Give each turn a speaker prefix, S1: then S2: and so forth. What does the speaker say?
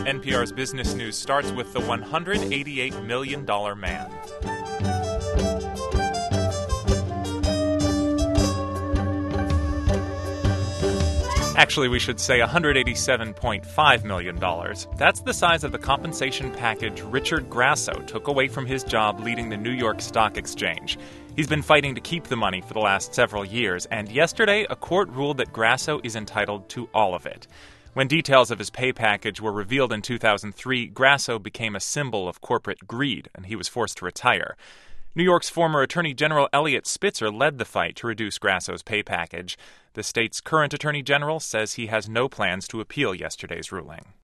S1: NPR's Business News starts with the $188 million man. Actually, we should say $187.5 million. That's the size of the compensation package Richard Grasso took away from his job leading the New York Stock Exchange. He's been fighting to keep the money for the last several years, and yesterday a court ruled that Grasso is entitled to all of it. When details of his pay package were revealed in 2003, Grasso became a symbol of corporate greed, and he was forced to retire. New York's former Attorney General Eliot Spitzer led the fight to reduce Grasso's pay package. The state's current Attorney General says he has no plans to appeal yesterday's ruling.